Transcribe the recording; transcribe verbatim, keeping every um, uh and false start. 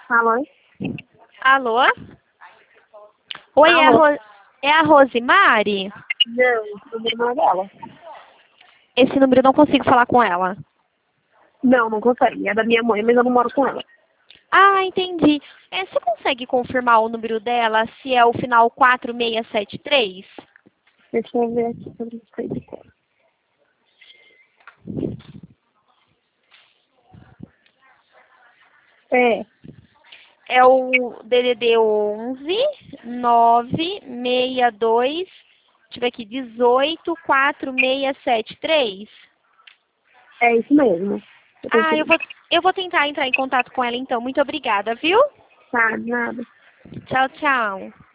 Alô? Alô? Oi, é a, Alô? Ro... é a Rosimari? Não, o número não é dela. Esse número eu não consigo falar com ela. Não, não consegue. É da minha mãe, mas eu não moro com ela. Ah, entendi. É, você consegue confirmar o número dela, se é o final quatro seis sete três? Deixa eu ver aqui se eu não sei de cor. É, É o D D D onze nove seis dois, deixa eu ver aqui, dezoito quatro seis sete três. é isso mesmo. Eu Ah, eu consegui. vou, eu vou tentar entrar em contato com ela então. Muito obrigada, viu? Tá, nada. Tchau, tchau.